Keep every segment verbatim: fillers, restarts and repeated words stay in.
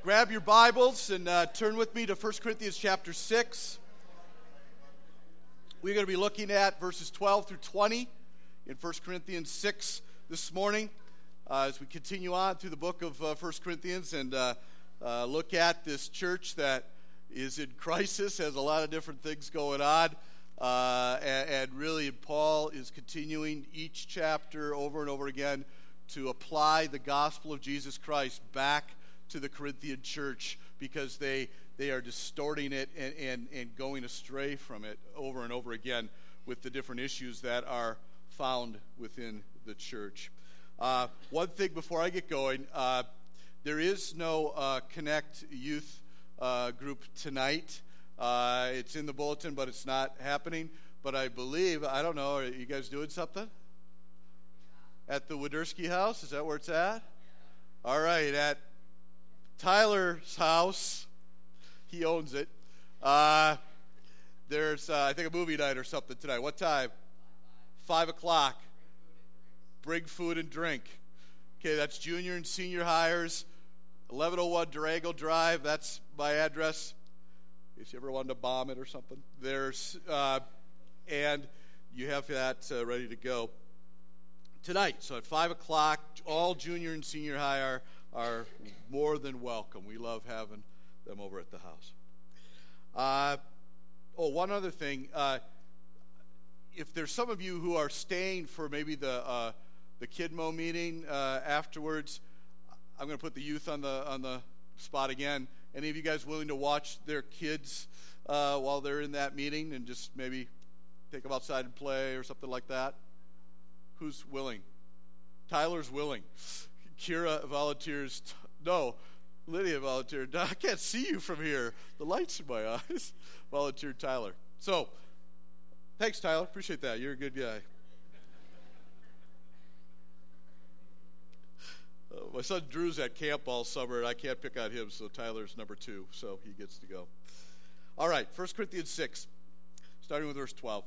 grab your Bibles and uh, turn with me to First Corinthians chapter six. We're going to be looking at verses twelve through twenty in First Corinthians six this morning uh, as we continue on through the book of uh, First Corinthians and uh, uh, look at this church that is in crisis, has a lot of different things going on. Uh, and, and really, Paul is continuing each chapter over and over again to apply the gospel of Jesus Christ back to the Corinthian church because they they are distorting it and, and, and going astray from it over and over again with the different issues that are found within the church. Uh, one thing before I get going, uh, there is no uh, Connect youth uh, group tonight. Uh, it's in the bulletin, but it's not happening. But I believe, I don't know, are you guys doing something? At the Wadersky house? Is that where it's at? All right, at Tyler's house. He owns it. Uh, there's, uh, I think, a movie night or something tonight. What time? Five o'clock. Bring food and drink. Okay, that's junior and senior hires. eleven oh one Durango Drive. That's my address. If you ever wanted to bomb it or something. There's, uh, and you have that uh, ready to go tonight. So at five o'clock, all junior and senior high are, are more than welcome. We love having them over at the house. Uh, oh, one other thing. Uh, if there's some of you who are staying for maybe the uh, the Kidmo meeting uh, afterwards, I'm going to put the youth on the on the spot again. Any of you guys willing to watch their kids uh, while they're in that meeting and just maybe take them outside and play or something like that? Who's willing? Tyler's willing. Kira volunteers. T- no, Lydia volunteered. I can't see you from here. The light's in my eyes. Volunteered Tyler. So, thanks, Tyler. Appreciate that. You're a good guy. Uh, my son Drew's at camp all summer, and I can't pick on him, so Tyler's number two, so he gets to go. All right, First Corinthians six, starting with verse twelve.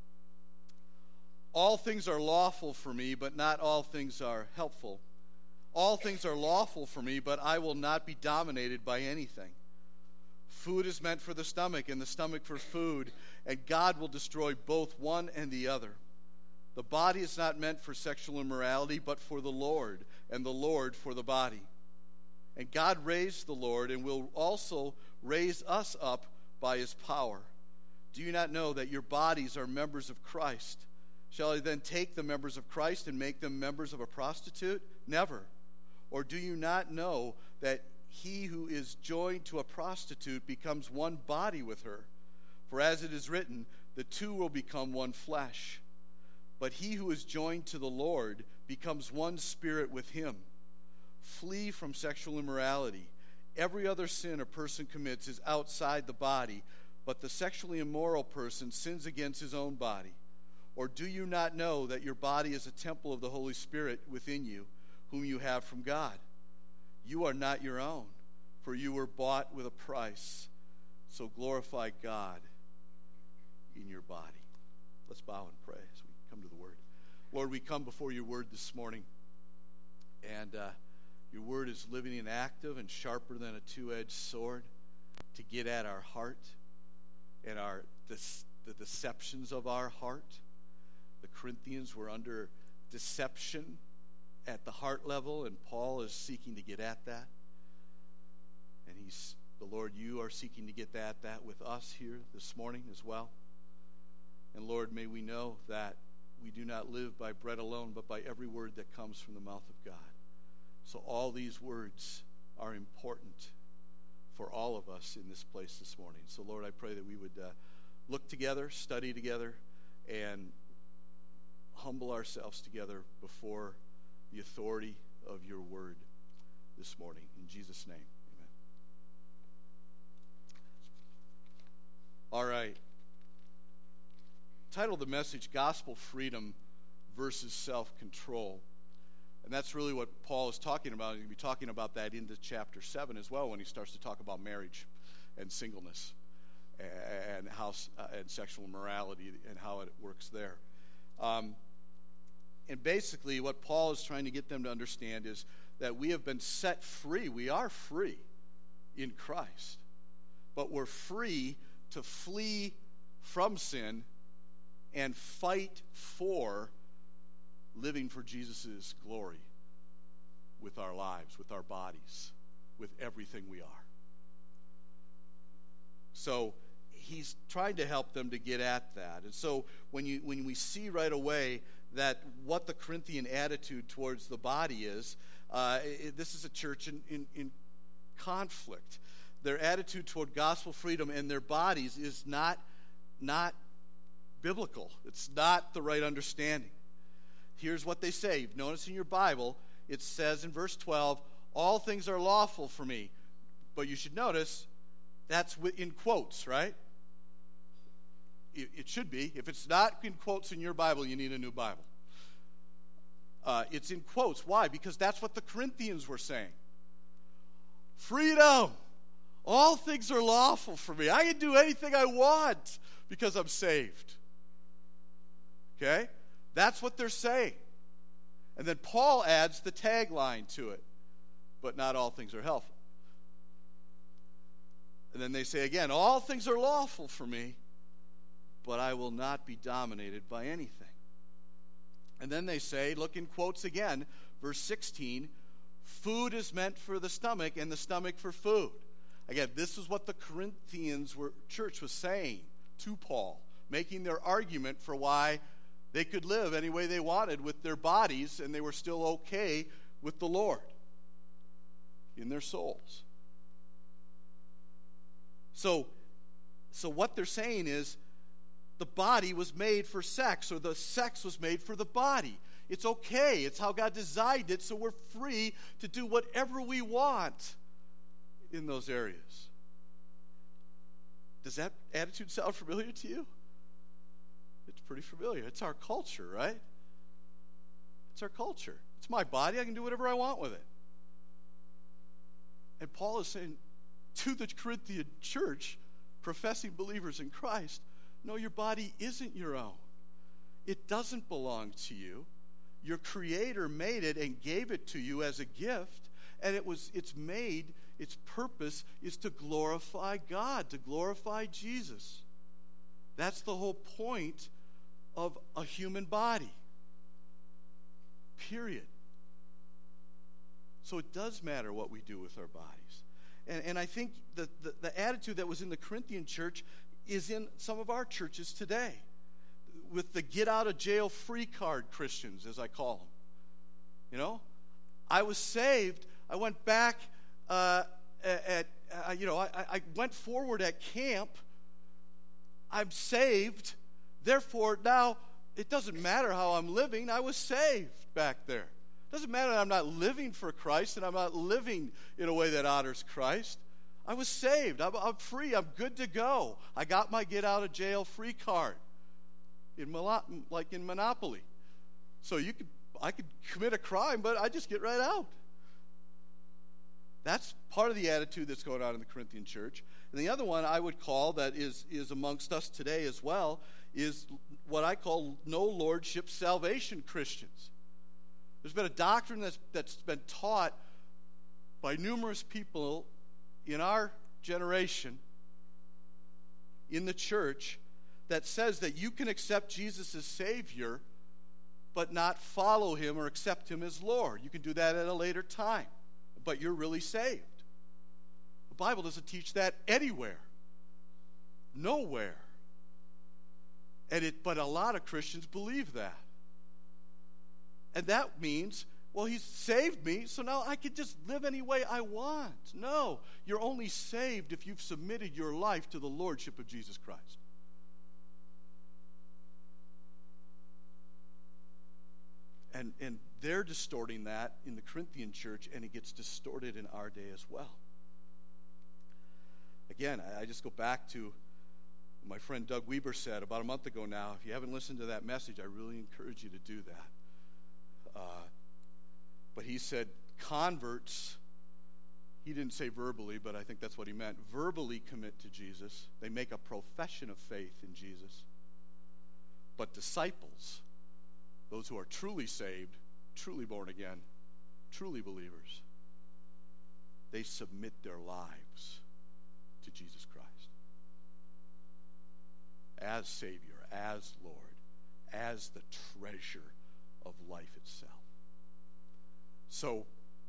All things are lawful for me, but not all things are helpful. All things are lawful for me, but I will not be dominated by anything. Food is meant for the stomach, and the stomach for food, and God will destroy both one and the other. The body is not meant for sexual immorality, but for the Lord, and the Lord for the body. And God raised the Lord, and will also raise us up by his power. Do you not know that your bodies are members of Christ? Shall I then take the members of Christ and make them members of a prostitute? Never. Or do you not know that he who is joined to a prostitute becomes one body with her? For as it is written, the two will become one flesh. But he who is joined to the Lord becomes one spirit with him. Flee from sexual immorality. Every other sin a person commits is outside the body, but the sexually immoral person sins against his own body. Or do you not know that your body is a temple of the Holy Spirit within you, whom you have from God? You are not your own, for you were bought with a price. So glorify God in your body. Let's bow and pray as we come to the Word. Lord, we come before your Word this morning, and uh, your Word is living and active and sharper than a two-edged sword to get at our heart and our the, the deceptions of our heart. The Corinthians were under deception at the heart level, and Paul is seeking to get at that. And he's the Lord, you are seeking to get at that with us here this morning as well. And Lord, may we know that we do not live by bread alone, but by every word that comes from the mouth of God. So all these words are important for all of us in this place this morning. So Lord, I pray that we would uh, look together, study together, and humble ourselves together before the authority of your word this morning. In Jesus' name, amen. All right. Title of the message, Gospel Freedom versus Self-Control. And that's really what Paul is talking about. He's going to be talking about that into chapter seven as well when he starts to talk about marriage and singleness and how uh, and sexual morality and how it works there. Um, and basically what Paul is trying to get them to understand is that we have been set free. We are free. in Christ. But we're free to flee from sin and fight for living for Jesus' glory with our lives, with our bodies, with everything we are. So he's trying to help them to get at that. And so when you when we see right away that what the Corinthian attitude towards the body is, uh, it, this is a church in, in, in conflict. Their attitude toward gospel freedom and their bodies is not, not biblical. It's not the right understanding. Here's what they say. Notice in your Bible, it says in verse twelve, all things are lawful for me. But you should notice, that's in quotes, right? It, it should be. If it's not in quotes in your Bible, you need a new Bible. Uh, it's in quotes. Why? Because that's what the Corinthians were saying. Freedom! All things are lawful for me. I can do anything I want because I'm saved. Okay? That's what they're saying. And then Paul adds the tagline to it. But not all things are helpful. And then they say again, all things are lawful for me, but I will not be dominated by anything. And then they say, look in quotes again, verse sixteen, food is meant for the stomach and the stomach for food. Again, this is what the Corinthians were, church was saying to Paul, making their argument for why they could live any way they wanted with their bodies and they were still okay with the Lord in their souls. So, so what they're saying is the body was made for sex, or the sex was made for the body. It's okay. It's how God designed it, so we're free to do whatever we want in those areas. Does that attitude sound familiar to you? It's pretty familiar. It's our culture, right? It's our culture. It's my body. I can do whatever I want with it. And Paul is saying to the Corinthian church, professing believers in Christ, no, your body isn't your own. It doesn't belong to you. Your Creator made it and gave it to you as a gift, and it was it's made, its purpose is to glorify God, to glorify Jesus. That's the whole point of a human body. Period. So it does matter what we do with our bodies. And, and I think the, the, the attitude that was in the Corinthian church is in some of our churches today, with the get-out-of-jail-free card Christians, as I call them. You know, I was saved. I went back uh, at, uh, you know, I, I went forward at camp. I'm saved. Therefore, now it doesn't matter how I'm living. I was saved back there. It doesn't matter that I'm not living for Christ and I'm not living in a way that honors Christ. I was saved. I'm, I'm free. I'm good to go. I got my get-out-of-jail-free card. In like in Monopoly. So you could, I could commit a crime, but I just get right out. That's part of the attitude that's going on in the Corinthian church. And the other one I would call that is, is amongst us today as well is what I call no lordship salvation Christians. There's been a doctrine that's, that's been taught by numerous people in our generation in the church that says that you can accept Jesus as Savior but not follow Him or accept Him as Lord. You can do that at a later time, but you're really saved. The Bible doesn't teach that anywhere. Nowhere. And it, but a lot of Christians believe that. And that means, well, He's saved me, so now I can just live any way I want. No, you're only saved if you've submitted your life to the lordship of Jesus Christ. And, and they're distorting that in the Corinthian church, and it gets distorted in our day as well. Again, I, I just go back to what my friend Doug Weber said about a month ago now. If you haven't listened to that message, I really encourage you to do that. Uh, but he said converts, he didn't say verbally, but I think that's what he meant, verbally commit to Jesus. They make a profession of faith in Jesus. But disciples, those who are truly saved, truly born again, truly believers, they submit their lives to Jesus Christ as Savior, as Lord, as the treasure of life itself. So,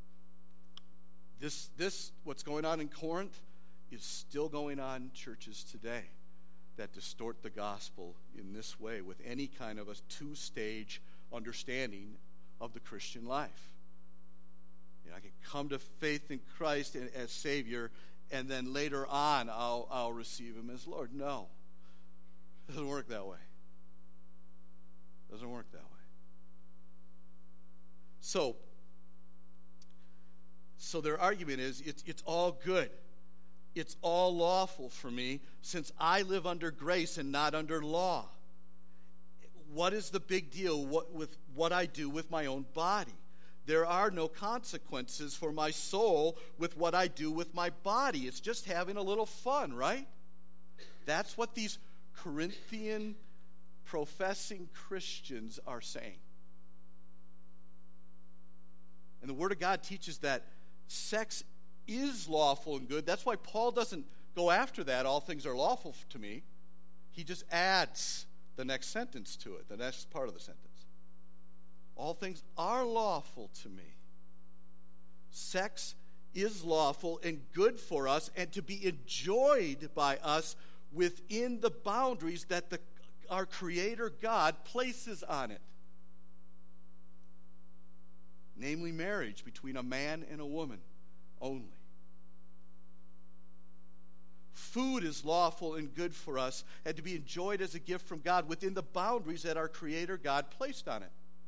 this, this what's going on in Corinth is still going on in churches today that distort the gospel in this way with any kind of a two-stage understanding of the Christian life. You know, I can come to faith in Christ as Savior, and then later on I'll, I'll receive Him as Lord. No. It doesn't work that way. It doesn't work that way. So, so their argument is it's, it's all good. It's all lawful for me since I live under grace and not under law. What is the big deal what, with what I do with my own body? There are no consequences for my soul with what I do with my body. It's just having a little fun, right? That's what these Corinthian professing Christians are saying. And the Word of God teaches that sex is lawful and good. That's why Paul doesn't go after that, all things are lawful to me. He just adds the next sentence to it, the next part of the sentence. All things are lawful to me. Sex is lawful and good for us and to be enjoyed by us within the boundaries that the, our Creator God places on it. Namely, marriage between a man and a woman only. Food is lawful and good for us and to be enjoyed as a gift from God within the boundaries that our Creator God placed on it.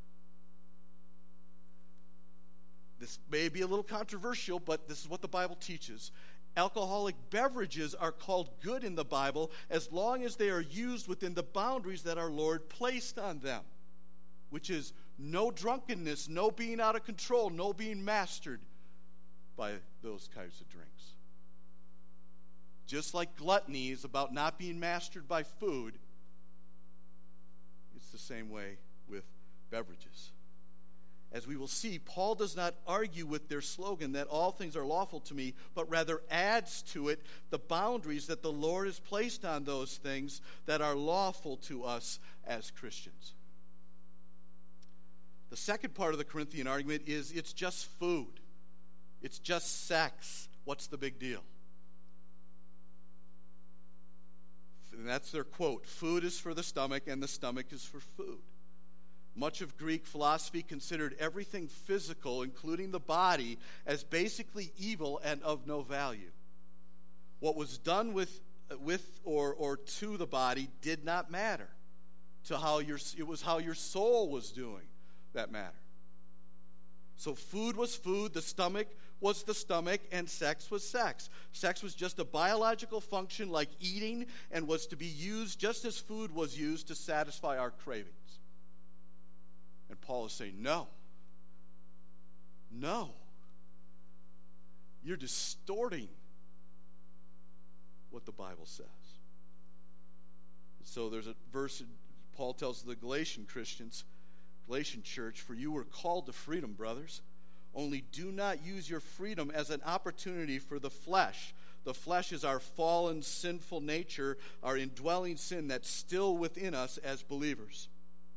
This may be a little controversial, but this is what the Bible teaches. Alcoholic beverages are called good in the Bible as long as they are used within the boundaries that our Lord placed on them, which is no drunkenness, no being out of control, no being mastered by those kinds of drinks. Just like gluttony is about not being mastered by food, it's the same way with beverages. As we will see, Paul does not argue with their slogan that all things are lawful to me, but rather adds to it the boundaries that the Lord has placed on those things that are lawful to us as Christians. The second part of the Corinthian argument is it's just food. It's just sex. What's the big deal? And that's their quote. Food is for the stomach, and the stomach is for food. Much of Greek philosophy considered everything physical, including the body, as basically evil and of no value. What was done with, with or, or to the body did not matter. To how your, it was how your soul was doing that mattered. So food was food, the stomach was the stomach, and sex was sex. Sex was just a biological function like eating and was to be used just as food was used to satisfy our cravings. And Paul is saying, no. No. You're distorting what the Bible says. So there's a verse Paul tells the Galatian Christians, Galatian church, for you were called to freedom, brothers. Only do not use your freedom as an opportunity for the flesh. The flesh is our fallen, sinful nature, our indwelling sin that's still within us as believers.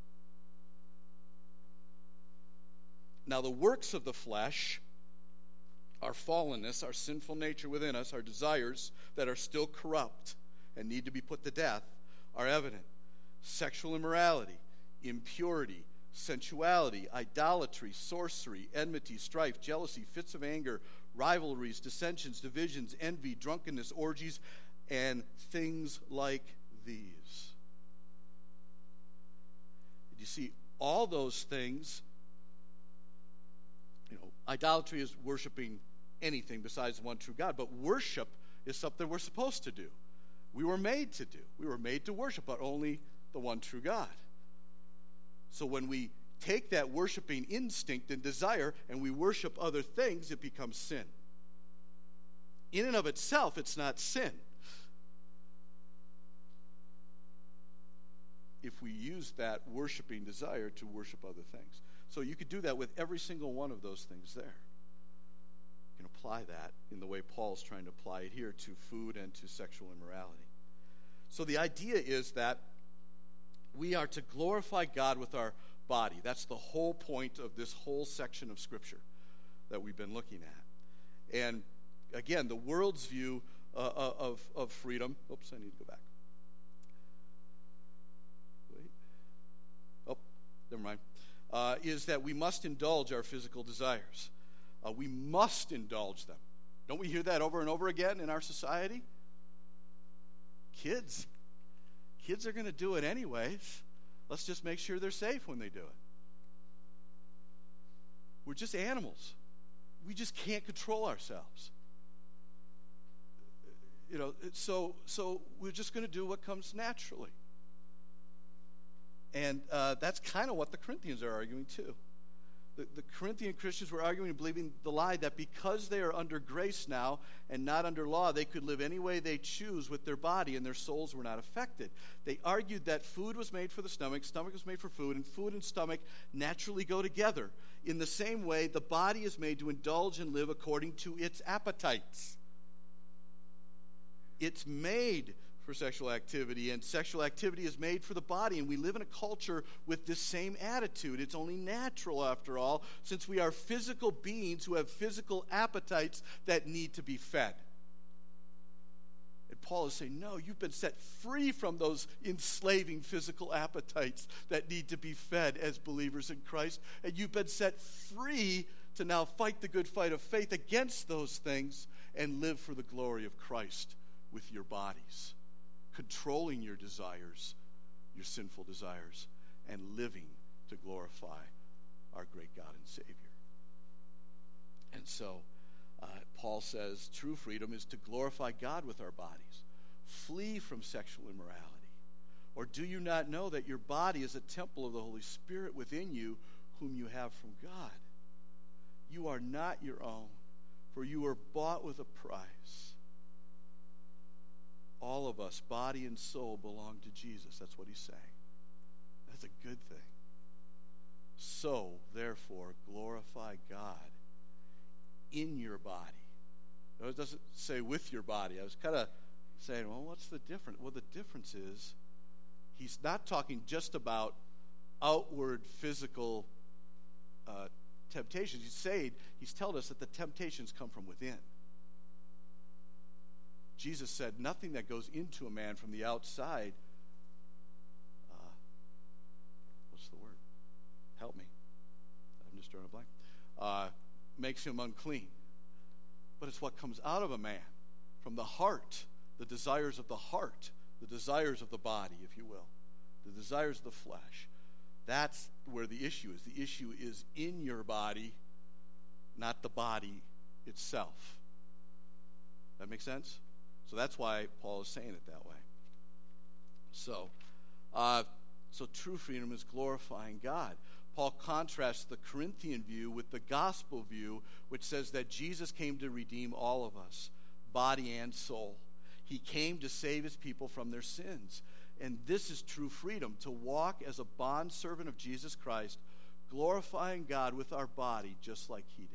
Now, the works of the flesh, our fallenness, our sinful nature within us, our desires that are still corrupt and need to be put to death, are evident. Sexual immorality, impurity, sensuality, idolatry, sorcery, enmity, strife, jealousy, fits of anger, rivalries, dissensions, divisions, envy, drunkenness, orgies, and things like these. You see, all those things, you know, idolatry is worshiping anything besides the one true God, but worship is something we're supposed to do. We were made to do. We were made to worship, but only the one true God. So when we take that worshiping instinct and desire and we worship other things, it becomes sin. In and of itself, it's not sin. If we use that worshiping desire to worship other things. So you could do that with every single one of those things there. You know, apply that in the way Paul's trying to apply it here to food and to sexual immorality. So the idea is that we are to glorify God with our body. That's the whole point of this whole section of Scripture that we've been looking at. And again, the world's view uh, of, of freedom. Oops, I need to go back. Wait. Oh, never mind. Uh, is that we must indulge our physical desires. Uh, we must indulge them. Don't we hear that over and over again in our society? Kids. Kids are going to do it anyways. Let's just make sure they're safe when they do it. We're just animals. We just can't control ourselves. You know, so so we're just going to do what comes naturally. And uh, that's kind of what the Corinthians are arguing too. The, the Corinthian Christians were arguing and believing the lie that because they are under grace now and not under law, they could live any way they choose with their body and their souls were not affected. They argued that food was made for the stomach, stomach was made for food, and food and stomach naturally go together. In the same way, the body is made to indulge and live according to its appetites. It's made for sexual activity, and sexual activity is made for the body, and we live in a culture with this same attitude. It's only natural, after all, since we are physical beings who have physical appetites that need to be fed. And Paul is saying, no, you've been set free from those enslaving physical appetites that need to be fed as believers in Christ, and you've been set free to now fight the good fight of faith against those things and live for the glory of Christ with your bodies, controlling your desires, your sinful desires, and living to glorify our great God and Savior. And so, uh, Paul says true freedom is to glorify God with our bodies. Flee from sexual immorality. Or do you not know that your body is a temple of the Holy Spirit within you, whom you have from God? You are not your own, for you were bought with a price. All of us, body and soul, belong to Jesus. That's what he's saying. That's a good thing. So, therefore, glorify God in your body. No, it doesn't say with your body. I was kind of saying, well, what's the difference? Well, the difference is he's not talking just about outward physical uh, temptations. He's saying, he's telling us that the temptations come from within. Jesus said, nothing that goes into a man from the outside, uh, what's the word? Help me. I'm just drawing a blank. Uh, makes him unclean. But it's what comes out of a man, from the heart, the desires of the heart, the desires of the body, if you will, the desires of the flesh. That's where the issue is. The issue is in your body, not the body itself. That make sense? So that's why Paul is saying it that way. So, uh, so true freedom is glorifying God. Paul contrasts the Corinthian view with the gospel view, which says that Jesus came to redeem all of us, body and soul. He came to save his people from their sins. And this is true freedom, to walk as a bondservant of Jesus Christ, glorifying God with our body just like he did.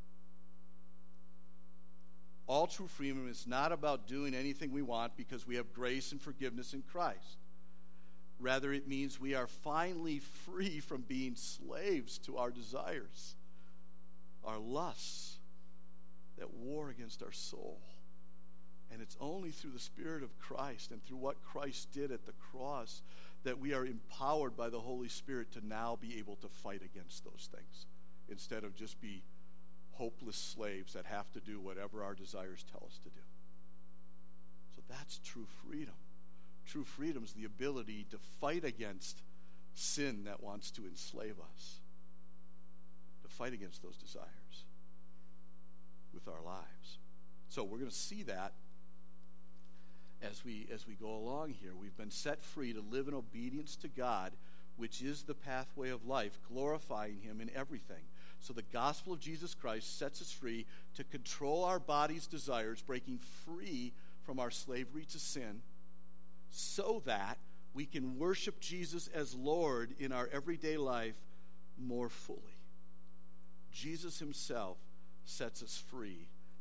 All true freedom is not about doing anything we want because we have grace and forgiveness in Christ. Rather, it means we are finally free from being slaves to our desires, our lusts that war against our soul. And it's only through the Spirit of Christ and through what Christ did at the cross that we are empowered by the Holy Spirit to now be able to fight against those things instead of just be hopeless slaves that have to do whatever our desires tell us to do. So that's true freedom. True freedom is the ability to fight against sin that wants to enslave us, to fight against those desires with our lives. So we're going to see that as we as we go along here. We've been set free to live in obedience to God, which is the pathway of life, glorifying him in everything. So the gospel of Jesus Christ sets us free to control our body's desires, breaking free from our slavery to sin, so that we can worship Jesus as Lord in our everyday life more fully. Jesus himself sets us free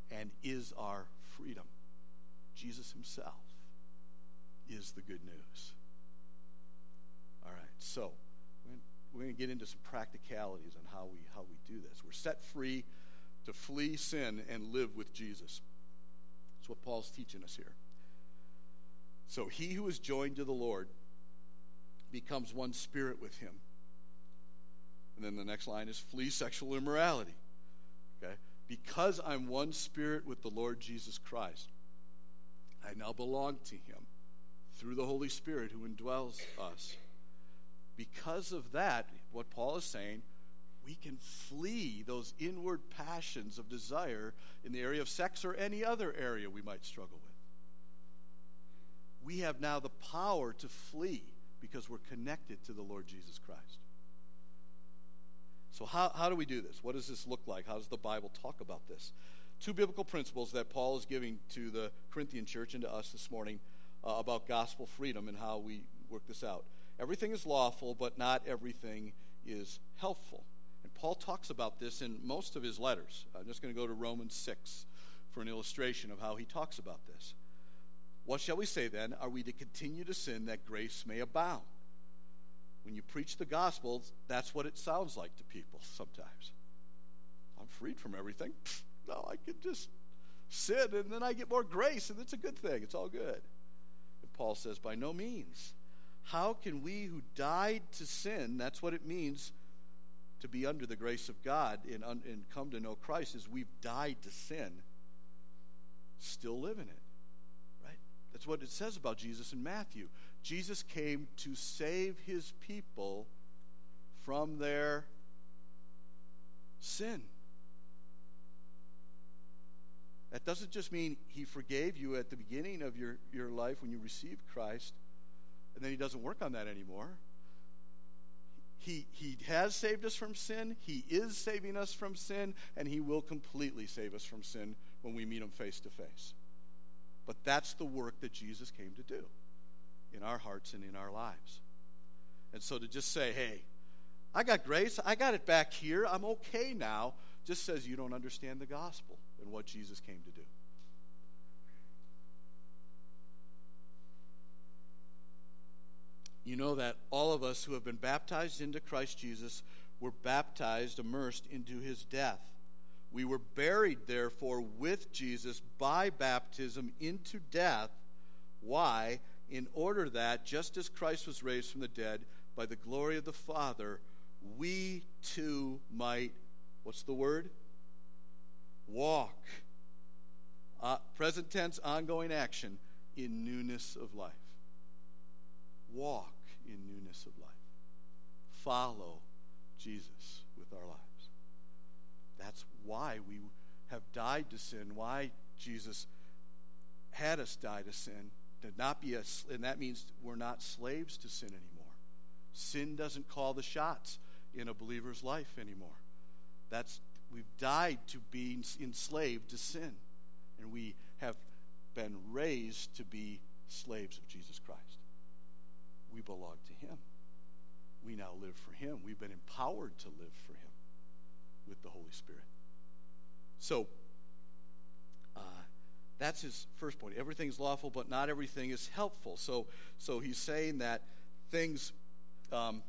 and is our freedom. Jesus himself is the good news. All right, so we're going to get into some practicalities on how we how we do this. We're set free to flee sin and live with Jesus. That's what Paul's teaching us here. So he who is joined to the Lord becomes one spirit with him. And then the next line is flee sexual immorality. Okay? Because I'm one spirit with the Lord Jesus Christ, I now belong to him through the Holy Spirit who indwells us. Because of that, what Paul is saying, we can flee those inward passions of desire in the area of sex or any other area we might struggle with. We have now the power to flee because we're connected to the Lord Jesus Christ. So how, how do we do this? What does this look like? How does the Bible talk about this? Two biblical principles that Paul is giving to the Corinthian church and to us this morning uh, about gospel freedom and how we work this out. Everything is lawful, but not everything is helpful. And Paul talks about this in most of his letters. I'm just going to go to Romans six for an illustration of how he talks about this. What shall we say then? Are we to continue to sin that grace may abound? When you preach the gospel, that's what it sounds like to people sometimes. I'm freed from everything. No, I can just sin and then I get more grace and it's a good thing. It's all good. And Paul says, by no means. How can we who died to sin, that's what it means to be under the grace of God and, and come to know Christ, is we've died to sin, still live in it. Right? That's what it says about Jesus in Matthew. Jesus came to save his people from their sin. That doesn't just mean he forgave you at the beginning of your, your life when you received Christ, and then he doesn't work on that anymore. He, he has saved us from sin, he is saving us from sin, and he will completely save us from sin when we meet him face to face. But that's the work that Jesus came to do in our hearts and in our lives. And so to just say, hey, I got grace, I got it back here, I'm okay now, just says you don't understand the gospel and what Jesus came to do. You know that all of us who have been baptized into Christ Jesus were baptized, immersed into his death. We were buried, therefore, with Jesus by baptism into death. Why? In order that, just as Christ was raised from the dead by the glory of the Father, we too might, what's the word? Walk. Uh, present tense, ongoing action, in newness of life. Walk in newness of life. Follow Jesus with our lives. That's why we have died to sin, why Jesus had us die to sin, to not be a, and that means we're not slaves to sin anymore. Sin doesn't call the shots in a believer's life anymore. That's we've died to being enslaved to sin, and we have been raised to be slaves of Jesus Christ. We belong to him. We now live for him. We've been empowered to live for him with the Holy Spirit. So, uh, that's his first point. Everything's lawful, but not everything is helpful. So, so he's saying that things... Um,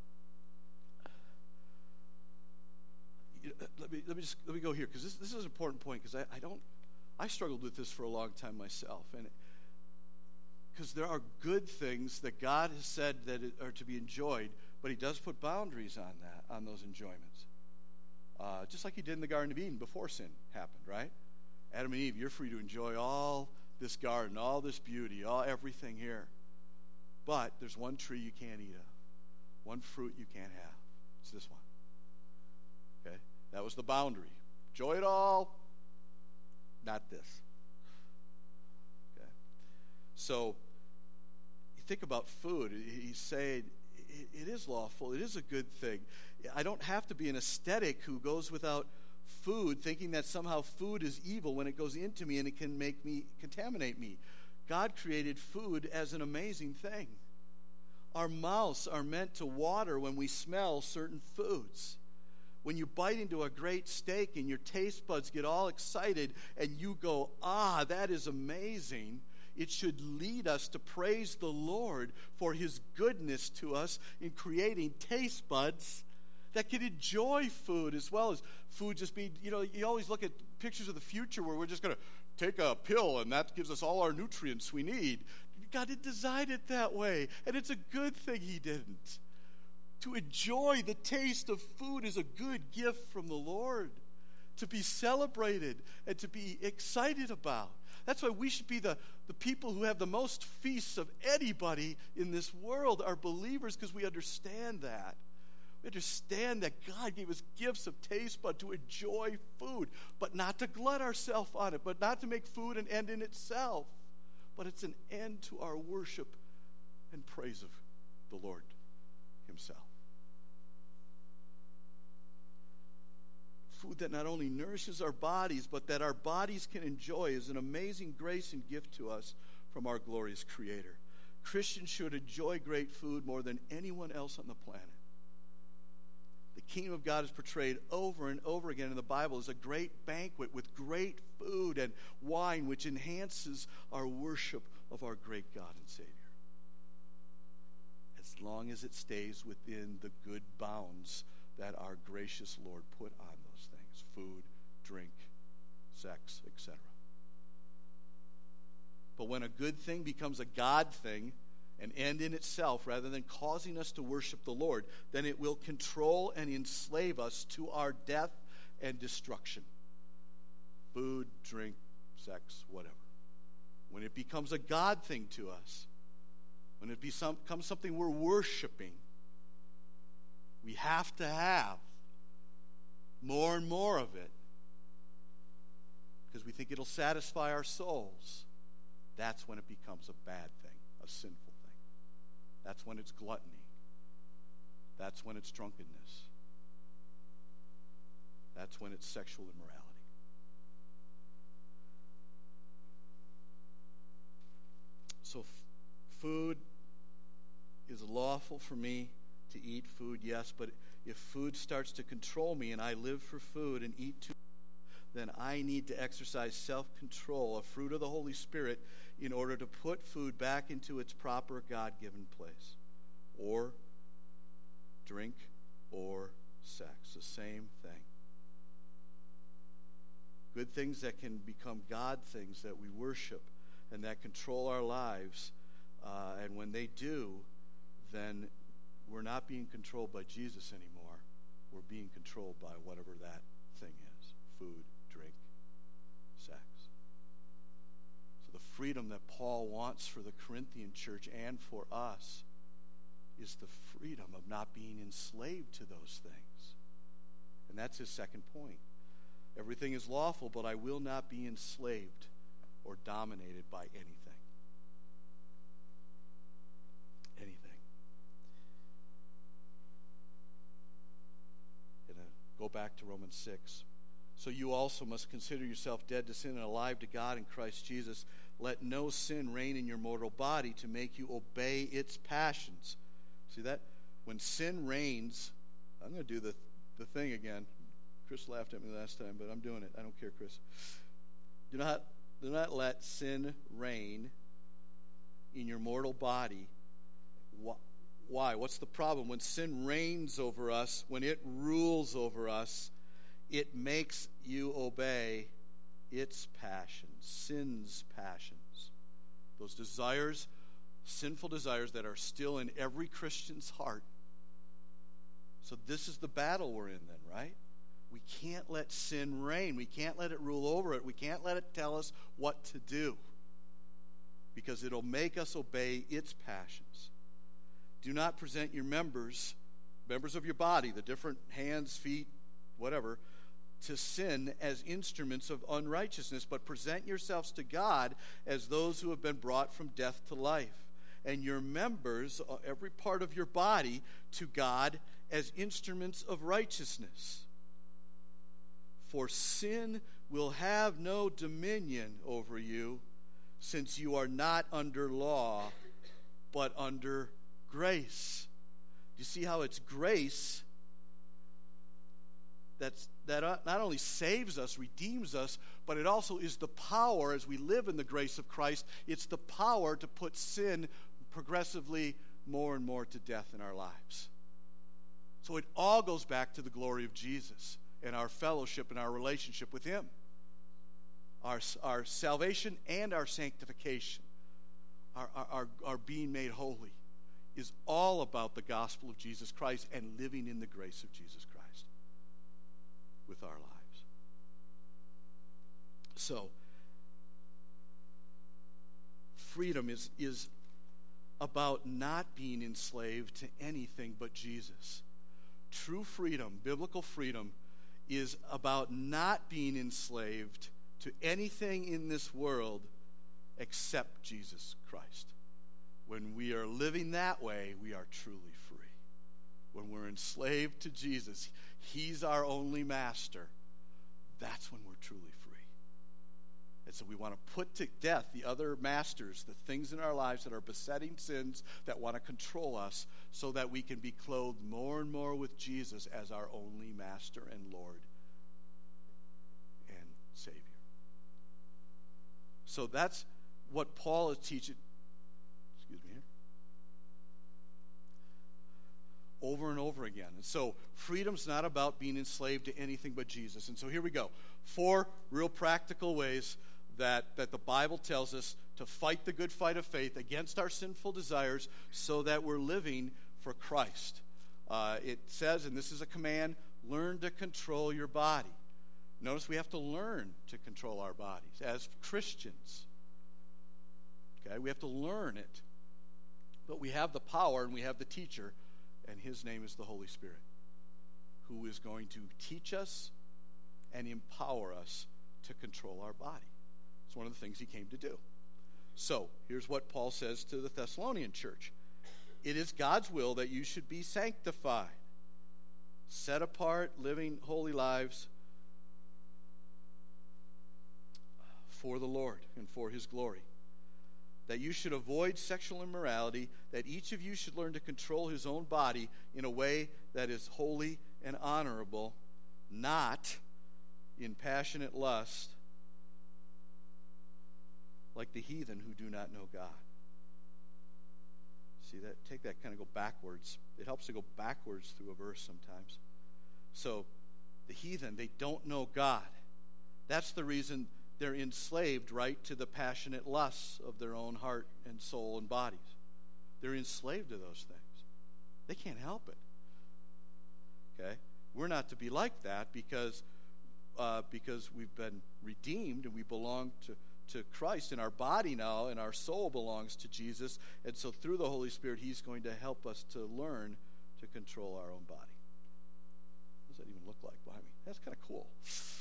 let me let me just let me go here, because this this is an important point, because I, I don't I struggled with this for a long time myself, and because there are good things that God has said that are to be enjoyed, but he does put boundaries on that, on those enjoyments, uh, just like he did in the Garden of Eden before sin happened, right? Adam and Eve, you're free to enjoy all this garden, all this beauty, all everything here, but there's one tree you can't eat of, one fruit you can't have. It's this one. Okay, that was the boundary. Enjoy it all, not this. Okay, so you think about food. He's saying it, it is lawful. It is a good thing. I don't have to be an ascetic who goes without food, thinking that somehow food is evil when it goes into me and it can make me contaminate me. God created food as an amazing thing. Our mouths are meant to water when we smell certain foods. when you bite into a great steak and your taste buds get all excited and you go, ah, that is amazing, it should lead us to praise the Lord for his goodness to us in creating taste buds that can enjoy food as well as food just be, you know, you always look at pictures of the future where we're just going to take a pill and that gives us all our nutrients we need. God didn't design it that way, and it's a good thing he didn't. To enjoy the taste of food is a good gift from the Lord, to be celebrated and to be excited about. That's why we should be the, the people who have the most feasts of anybody in this world, are believers, because we understand that. We understand that God gave us gifts of taste bud to enjoy food, but not to glut ourselves on it, but not to make food an end in itself, but it's an end to our worship and praise of the Lord himself. Food that not only nourishes our bodies, but that our bodies can enjoy is an amazing grace and gift to us from our glorious Creator. Christians should enjoy great food more than anyone else on the planet. The kingdom of God is portrayed over and over again in the Bible as a great banquet with great food and wine, which enhances our worship of our great God and Savior, as long as it stays within the good bounds that our gracious Lord put on those things: food, drink, sex, et cetera. But when a good thing becomes a God thing, an end in itself, rather than causing us to worship the Lord, then it will control and enslave us to our death and destruction. Food, drink, sex, whatever. When it becomes a God thing to us, when it becomes something we're worshiping, we have to have more and more of it because we think it'll satisfy our souls. That's when it becomes a bad thing, a sinful thing. That's when it's gluttony. That's when it's drunkenness. That's when it's sexual immorality. So f- food is lawful for me to eat food, yes, but if food starts to control me and I live for food and eat too, then I need to exercise self-control, a fruit of the Holy Spirit, in order to put food back into its proper God-given place. Or drink or sex, the same thing. Good things that can become God things that we worship and that control our lives, uh, and when they do, then we're not being controlled by Jesus anymore. We're being controlled by whatever that thing is: food, drink, sex. So the freedom that Paul wants for the Corinthian church and for us is the freedom of not being enslaved to those things. And that's his second point. Everything is lawful, but I will not be enslaved or dominated by anything. Anything. And uh, go back to Romans six. So you also must consider yourself dead to sin and alive to God in Christ Jesus. Let no sin reign in your mortal body to make you obey its passions. See that? When sin reigns, I'm going to do the, the thing again. Chris laughed at me last time, but I'm doing it. I don't care, Chris. Do not, do not let sin reign in your mortal body. Why? What's the problem? When sin reigns over us, when it rules over us, it makes you obey its passions, sin's passions. Those desires, sinful desires that are still in every Christian's heart. So this is the battle we're in then, right? We can't let sin reign. We can't let it rule over it. We can't let it tell us what to do, because it'll make us obey its passions. Do not present your members, members of your body, the different hands, feet, whatever, to sin as instruments of unrighteousness, but present yourselves to God as those who have been brought from death to life, and your members, every part of your body, to God as instruments of righteousness. For sin will have no dominion over you, since you are not under law, but under grace. Do you see how it's grace that's, that uh, not only saves us, redeems us, but it also is the power, as we live in the grace of Christ, it's the power to put sin progressively more and more to death in our lives. So it all goes back to the glory of Jesus and our fellowship and our relationship with him. Our, our salvation and our sanctification, our, our, our being made holy, is all about the gospel of Jesus Christ and living in the grace of Jesus Christ with our lives. So, freedom is, is about not being enslaved to anything but Jesus. True freedom, biblical freedom, is about not being enslaved to anything in this world except Jesus Christ. When we are living that way, we are truly free. When we're enslaved to Jesus, he's our only master. That's when we're truly free. And so we want to put to death the other masters, the things in our lives that are besetting sins that want to control us, so that we can be clothed more and more with Jesus as our only master and Lord and Savior. So that's what Paul is teaching. Excuse me here. Over and over again. And so freedom's not about being enslaved to anything but Jesus. And so here we go. Four real practical ways that, that the Bible tells us to fight the good fight of faith against our sinful desires so that we're living for Christ. Uh, it says, and this is a command, learn to control your body. Notice we have to learn to control our bodies as Christians. Okay, we have to learn it. But we have the power and we have the teacher, and his name is the Holy Spirit, who is going to teach us and empower us to control our body. It's one of the things he came to do. So, here's what Paul says to the Thessalonian church. It is God's will that you should be sanctified, set apart, living holy lives for the Lord and for his glory. That you should avoid sexual immorality, that each of you should learn to control his own body in a way that is holy and honorable, not in passionate lust, like the heathen who do not know God. See that? Take that, kind of go backwards. It helps to go backwards through a verse sometimes. So, the heathen, they don't know God. That's the reason they're enslaved, right, to the passionate lusts of their own heart and soul and bodies. They're enslaved to those things. They can't help it. Okay? We're not to be like that because uh, because we've been redeemed and we belong to, to Christ, and our body now and our soul belongs to Jesus. And so through the Holy Spirit, he's going to help us to learn to control our own body. What does that even look like behind me? That's kind of cool.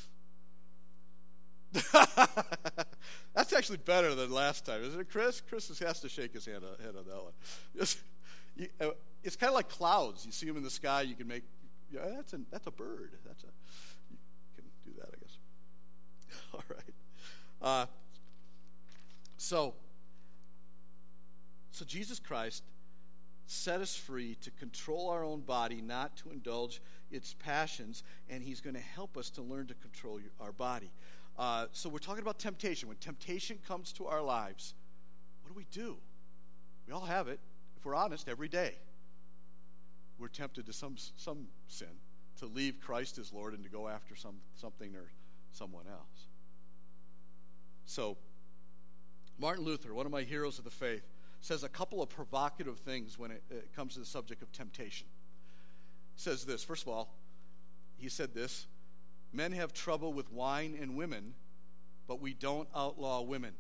That's actually better than last time, isn't it, Chris? Chris has to shake his hand, head on that one. It's, you, uh, it's kind of like clouds. You see them in the sky, you can make, yeah, that's a, that's a bird. That's a, you can do that, I guess. All right. Uh, so, so Jesus Christ set us free to control our own body, not to indulge its passions, and he's going to help us to learn to control our body. Uh, so we're talking about temptation. When temptation comes to our lives, what do we do? We all have it, if we're honest, every day. We're tempted to some some sin, to leave Christ as Lord and to go after some something or someone else. So, Martin Luther, one of my heroes of the faith, says a couple of provocative things when it, it comes to the subject of temptation. He says this, first of all, he said this, men have trouble with wine and women, but we don't outlaw women.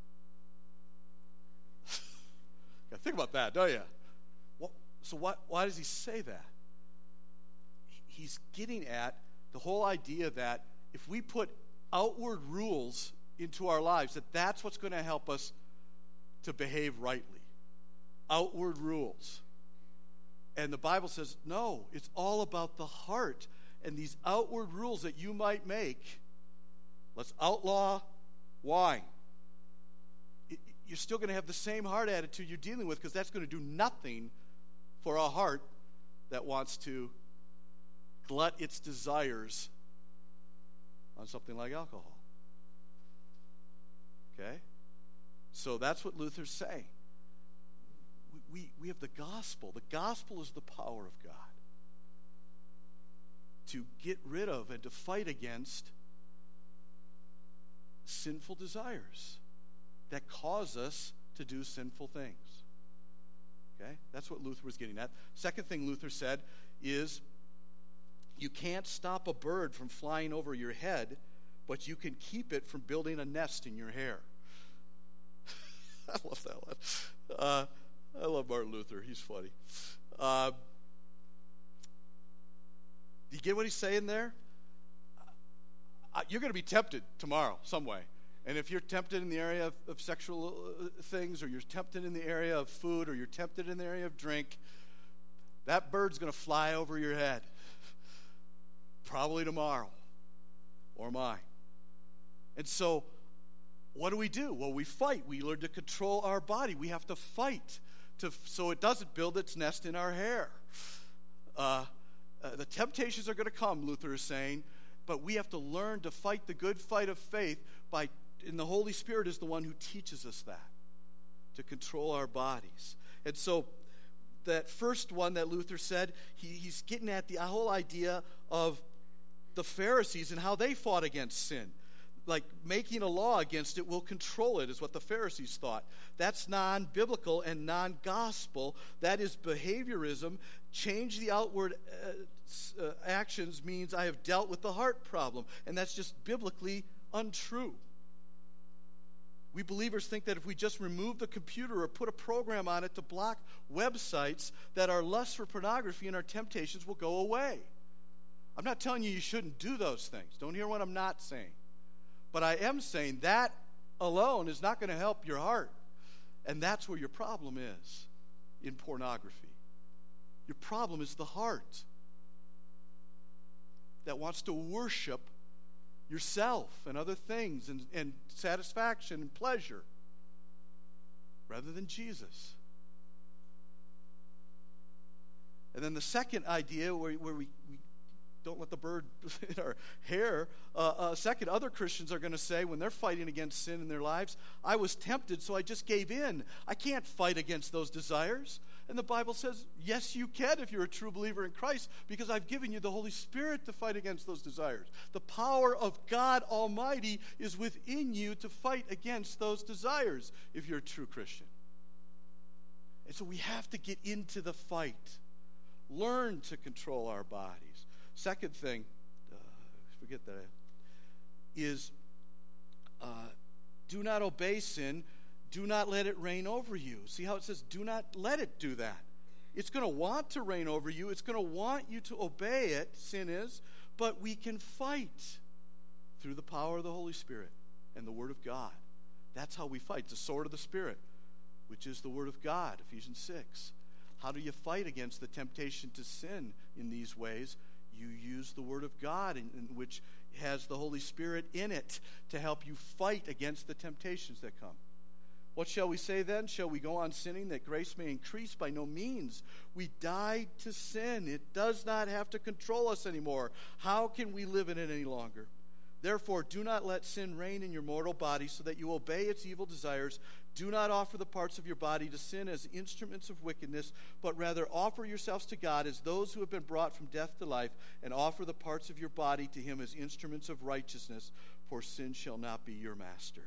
Gotta think about that, don't you? Well, so what, why does he say that? He's getting at the whole idea that if we put outward rules into our lives, that that's what's going to help us to behave rightly. Outward rules. And the Bible says, no, it's all about the heart. And these outward rules that you might make, let's outlaw wine. You're still going to have the same heart attitude you're dealing with, because that's going to do nothing for a heart that wants to glut its desires on something like alcohol. Okay? So that's what Luther's saying. We, we, we have the gospel. The gospel is the power of God to get rid of and to fight against sinful desires that cause us to do sinful things. Okay? That's what Luther was getting at. Second thing Luther said is, you can't stop a bird from flying over your head, but you can keep it from building a nest in your hair. I love that one. Uh, I love Martin Luther. He's funny. Uh, do you get what he's saying there? Uh, you're going to be tempted tomorrow some way. And if you're tempted in the area of, of sexual things, or you're tempted in the area of food, or you're tempted in the area of drink, that bird's going to fly over your head. Probably tomorrow, or mine. And so, what do we do? Well, we fight. We learn to control our body. We have to fight to so it doesn't build its nest in our hair. Uh, uh, the temptations are going to come, Luther is saying, but we have to learn to fight the good fight of faith by, and the Holy Spirit is the one who teaches us that, to control our bodies. And so, that first one that Luther said, he, he's getting at the whole idea of the Pharisees and how they fought against sin. Like making a law against it will control it, is what the Pharisees thought. That's non-biblical and non-gospel. That is behaviorism. Change the outward uh, uh, actions means I have dealt with the heart problem. And that's just biblically untrue. We believers think that if we just remove the computer or put a program on it to block websites, that our lust for pornography and our temptations will go away. I'm not telling you you shouldn't do those things. Don't hear what I'm not saying. But I am saying that alone is not going to help your heart. And that's where your problem is in pornography. Your problem is the heart that wants to worship yourself and other things and, and satisfaction and pleasure rather than Jesus. And then the second idea where, where we, we don't let the bird in our hair. Uh, uh, second, other Christians are going to say when they're fighting against sin in their lives, I was tempted, so I just gave in. I can't fight against those desires. And the Bible says, yes, you can if you're a true believer in Christ, because I've given you the Holy Spirit to fight against those desires. The power of God Almighty is within you to fight against those desires if you're a true Christian. And so we have to get into the fight. Learn to control our bodies. Second thing, uh, forget that, is uh, do not obey sin. Do not let it reign over you. See how it says, do not let it do that. It's going to want to reign over you. It's going to want you to obey it, sin is, but we can fight through the power of the Holy Spirit and the Word of God. That's how we fight. The sword of the Spirit, which is the Word of God, Ephesians six. How do you fight against the temptation to sin in these ways? You use the Word of God, in, in which has the Holy Spirit in it to help you fight against the temptations that come. What shall we say then? Shall we go on sinning that grace may increase? By no means. We died to sin. It does not have to control us anymore. How can we live in it any longer? Therefore, do not let sin reign in your mortal body so that you obey its evil desires. Do not offer the parts of your body to sin as instruments of wickedness, but rather offer yourselves to God as those who have been brought from death to life, and offer the parts of your body to him as instruments of righteousness, for sin shall not be your master,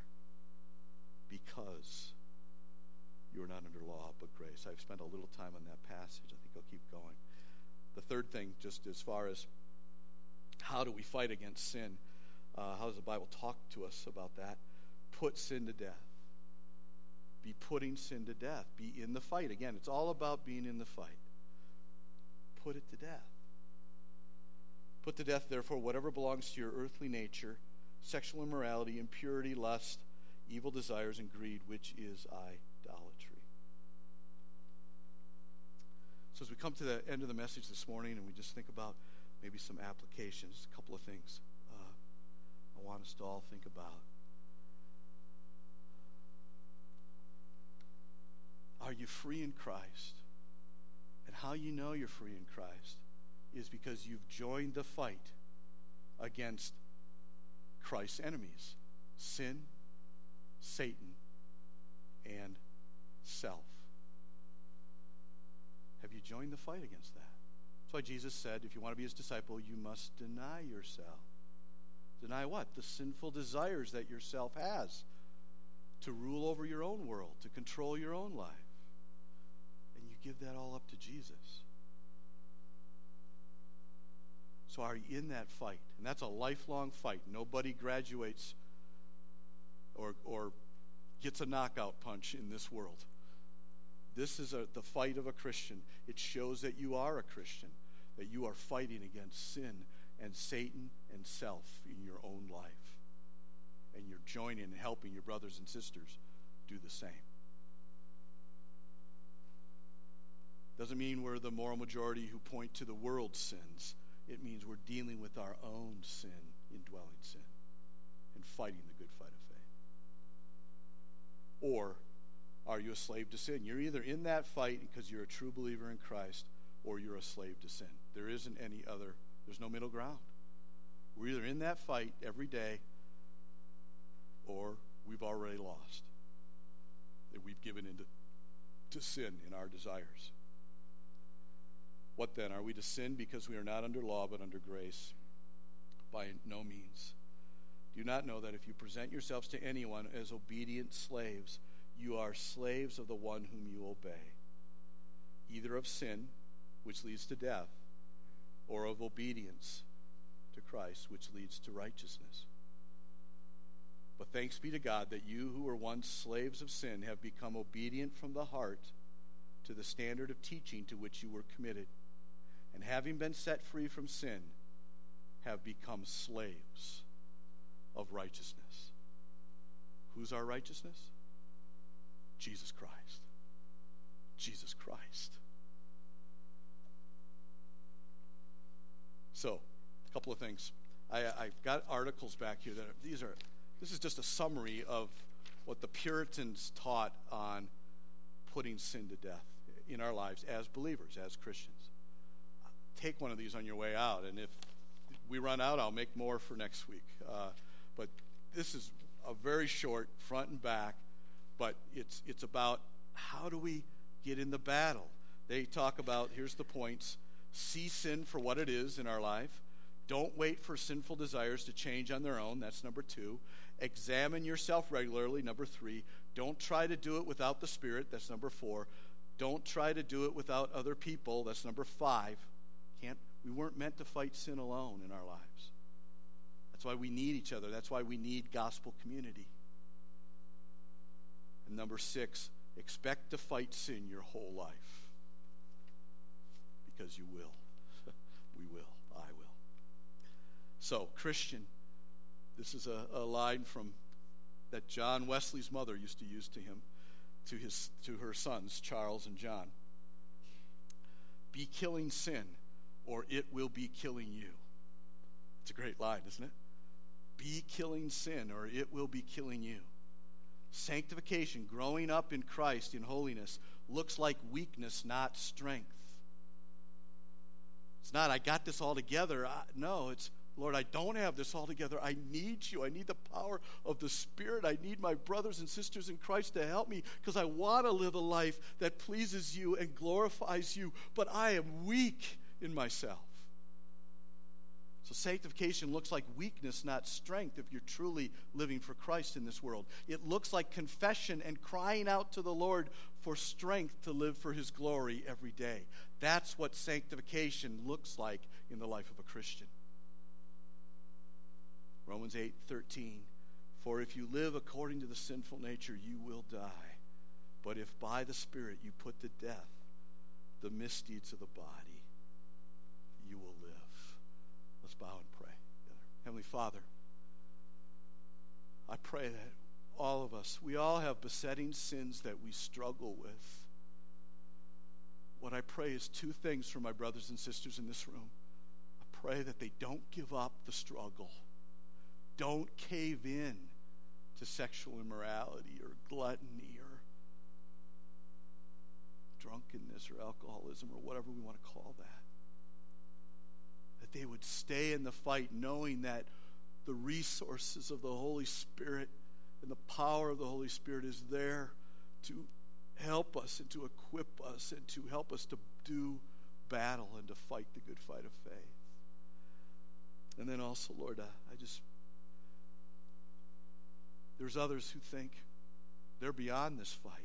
because you are not under law but grace. I've spent a little time on that passage. I think I'll keep going. The third thing, just as far as how do we fight against sin, uh, how does the Bible talk to us about that? Put sin to death. Be putting sin to death. Be in the fight. Again, it's all about being in the fight. Put it to death. Put to death, therefore, whatever belongs to your earthly nature, sexual immorality, impurity, lust, evil desires, and greed, which is idolatry. So as we come to the end of the message this morning and we just think about maybe some applications, a couple of things uh, I want us to all think about. Are you free in Christ? And how you know you're free in Christ is because you've joined the fight against Christ's enemies: sin, Satan, and self. Have you joined the fight against that? That's why Jesus said, if you want to be his disciple, you must deny yourself. Deny what? The sinful desires that yourself has to rule over your own world, to control your own life. And you give that all up to Jesus. So are you in that fight? And that's a lifelong fight. Nobody graduates or, or gets a knockout punch in this world. This is a, the fight of a Christian. It shows that you are a Christian, that you are fighting against sin and Satan and self in your own life. And you're joining and helping your brothers and sisters do the same. Doesn't mean we're the moral majority who point to the world's sins. It means we're dealing with our own sin, indwelling sin, and fighting the good fight of faith. Or are you a slave to sin? You're either in that fight because you're a true believer in Christ, or you're a slave to sin. There isn't any other, there's no middle ground. We're either in that fight every day, or we've already lost. That we've given into to sin in our desires. What then? Are we to sin because we are not under law but under grace? By no means. Do you not know that if you present yourselves to anyone as obedient slaves, you are slaves of the one whom you obey, either of sin, which leads to death, or of obedience to Christ, which leads to righteousness? But thanks be to God that you who were once slaves of sin have become obedient from the heart to the standard of teaching to which you were committed, and having been set free from sin, have become slaves of righteousness. Who's our righteousness? Jesus Christ. Jesus Christ. So, a couple of things. I, I've got articles back here that are, these are, this is just a summary of what the Puritans taught on putting sin to death in our lives as believers, as Christians. Take one of these on your way out, and if we run out, I'll make more for next week. Uh, but this is a very short front and back, but it's it's about how do we get in the battle. They talk about, here's the points: see sin for what it is in our life. Don't wait for sinful desires to change on their own. That's number two. Examine yourself regularly. Number three. Don't try to do it without the Spirit. That's number four. Don't try to do it without other people. That's number five. Can't, we weren't meant to fight sin alone in our lives. That's why we need each other. That's why we need gospel community. And number six, expect to fight sin your whole life. Because you will. We will. I will. So, Christian, this is a, a line from that John Wesley's mother used to use to him, to his to her sons, Charles and John. Be killing sin, or it will be killing you. It's a great line, isn't it? Be killing sin, or it will be killing you. Sanctification, growing up in Christ in holiness, looks like weakness, not strength. It's not, I got this all together. I, no, it's, Lord, I don't have this all together. I need you. I need the power of the Spirit. I need my brothers and sisters in Christ to help me, because I want to live a life that pleases you and glorifies you, but I am weak in myself. So sanctification looks like weakness, not strength, if you're truly living for Christ in this world. It looks like confession and crying out to the Lord for strength to live for his glory every day. That's what sanctification looks like in the life of a Christian. Romans eight thirteen, for if you live according to the sinful nature, you will die. But if by the Spirit you put to death the misdeeds of the body, you will live. Let's bow and pray together. Heavenly Father, I pray that all of us, we all have besetting sins that we struggle with. What I pray is two things for my brothers and sisters in this room. I pray that they don't give up the struggle. Don't cave in to sexual immorality or gluttony or drunkenness or alcoholism or whatever we want to call that. That they would stay in the fight knowing that the resources of the Holy Spirit and the power of the Holy Spirit is there to help us and to equip us and to help us to do battle and to fight the good fight of faith. And then also, Lord, uh, I just, there's others who think they're beyond this fight.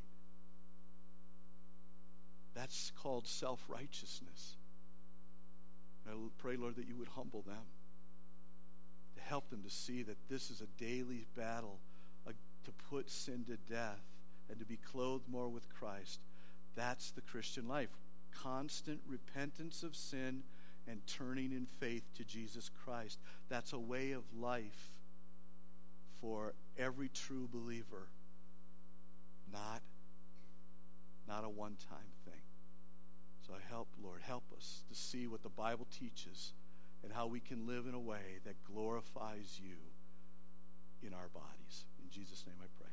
That's called self-righteousness. I pray, Lord, that you would humble them, to help them to see that this is a daily battle uh, to put sin to death and to be clothed more with Christ. That's the Christian life. Constant repentance of sin and turning in faith to Jesus Christ. That's a way of life for every true believer, not, not a one-time thing. So I help, Lord, help us to see what the Bible teaches and how we can live in a way that glorifies you in our bodies. In Jesus' name I pray.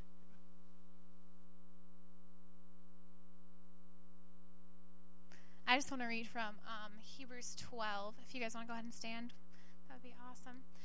I just want to read from um, Hebrews twelve. If you guys want to go ahead and stand, that would be awesome.